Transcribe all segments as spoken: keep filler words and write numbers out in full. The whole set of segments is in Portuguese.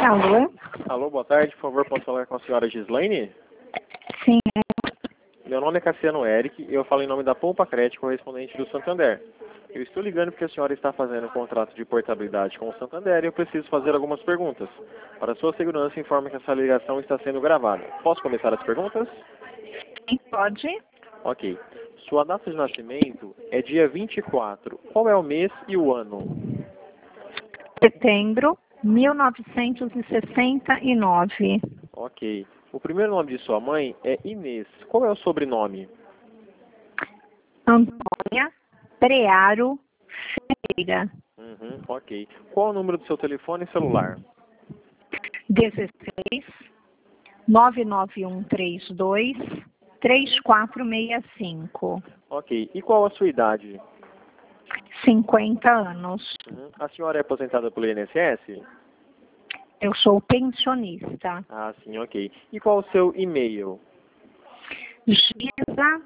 Alô? Alô, boa tarde. Por favor, posso falar com a senhora Gislaine? Sim. Meu nome é Cassiano Eric e eu falo em nome da Poupa Crédito, correspondente do Santander. Eu estou ligando porque a senhora está fazendo um contrato de portabilidade com o Santander e eu preciso fazer algumas perguntas. Para sua segurança, informe que essa ligação está sendo gravada. Posso começar as perguntas? Sim, pode. Ok. Sua data de nascimento é dia vinte e quatro. Qual é o mês e o ano? Setembro, mil novecentos e sessenta e nove. Ok. O primeiro nome de sua mãe é Inês. Qual é o sobrenome? Antônia Prearo Ferreira. Uhum, ok. Qual é o número do seu telefone celular? dezesseis, nove nove um três dois, três quatro seis cinco. Ok. E qual a sua idade? cinquenta anos. Uhum. A senhora é aposentada pelo I N S S? Eu sou pensionista. Ah, sim, ok. E qual o seu e-mail? Giza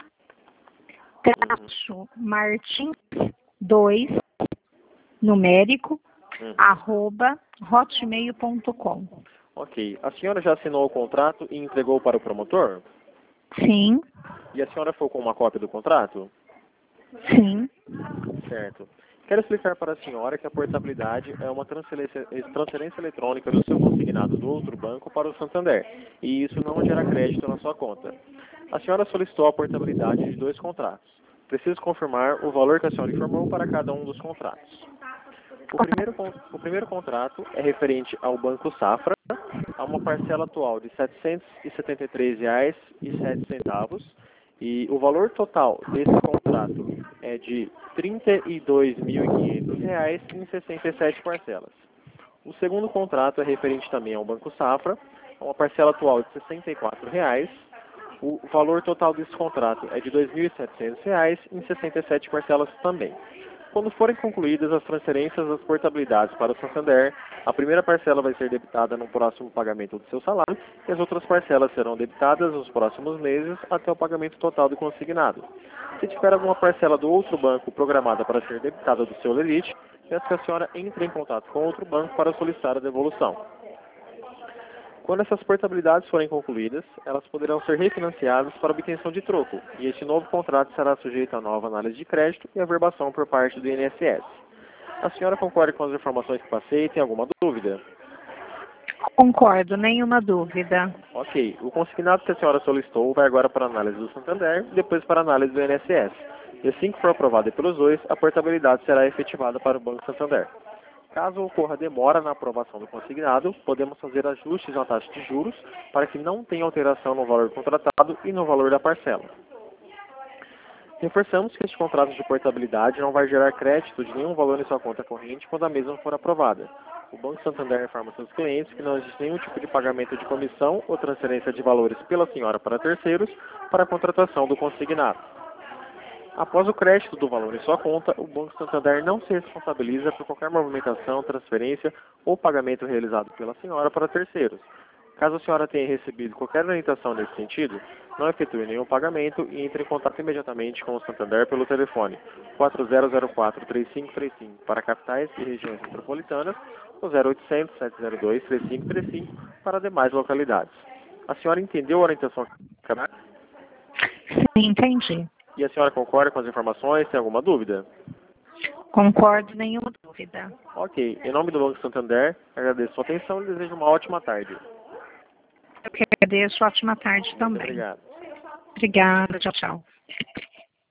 traço Martins dois numérico Uhum. arroba hotmail ponto com. Ok. A senhora já assinou o contrato e entregou para o promotor? Sim, E a senhora ficou com uma cópia do contrato? sim. Certo. Quero explicar para a senhora que a portabilidade é uma transferência, transferência eletrônica do seu consignado do outro banco para o Santander, e isso não gera crédito na sua conta. A senhora solicitou a portabilidade de dois contratos. Preciso confirmar o valor que a senhora informou para cada um dos contratos. O primeiro, con- o primeiro contrato é referente ao Banco Safra, a uma parcela atual de setecentos e setenta e três reais e sete centavos, e o valor total desse contrato é de trinta e dois mil e quinhentos reais em sessenta e sete parcelas. O segundo contrato é referente também ao Banco Safra, uma parcela atual de sessenta e quatro reais. O valor total desse contrato é de dois mil e setecentos reais em sessenta e sete parcelas também. Quando forem concluídas as transferências das portabilidades para o Santander, a primeira parcela vai ser debitada no próximo pagamento do seu salário e as outras parcelas serão debitadas nos próximos meses até o pagamento total do consignado. Se tiver alguma parcela do outro banco programada para ser debitada do seu limite, peço que a senhora entre em contato com outro banco para solicitar a devolução. Quando essas portabilidades forem concluídas, elas poderão ser refinanciadas para obtenção de troco, e este novo contrato será sujeito a nova análise de crédito e averbação por parte do I N S S. A senhora concorda com as informações que passei e tem alguma dúvida? Concordo, nenhuma dúvida. Ok. O consignado que a senhora solicitou vai agora para a análise do Santander e depois para a análise do I N S S. E assim que for aprovada pelos dois, a portabilidade será efetivada para o Banco Santander. Caso ocorra demora na aprovação do consignado, podemos fazer ajustes na taxa de juros para que não tenha alteração no valor contratado e no valor da parcela. Reforçamos que este contrato de portabilidade não vai gerar crédito de nenhum valor em sua conta corrente quando a mesma for aprovada. O Banco Santander informa seus clientes que não existe nenhum tipo de pagamento de comissão ou transferência de valores pela senhora para terceiros para a contratação do consignado. Após o crédito do valor em sua conta, o Banco Santander não se responsabiliza por qualquer movimentação, transferência ou pagamento realizado pela senhora para terceiros. Caso a senhora tenha recebido qualquer orientação nesse sentido, não efetue nenhum pagamento e entre em contato imediatamente com o Santander pelo telefone quatro zero zero quatro, três cinco três cinco para capitais e regiões metropolitanas ou zero oitocentos, sete zero dois, três cinco três cinco para demais localidades. A senhora entendeu a orientação? Sim, entendi. E a senhora concorda com as informações? Tem alguma dúvida? Concordo, nenhuma dúvida. Ok. Em nome do Banco Santander, agradeço a sua atenção e desejo uma ótima tarde. Eu que agradeço, ótima tarde Muito também. obrigado. Obrigada, tchau, tchau.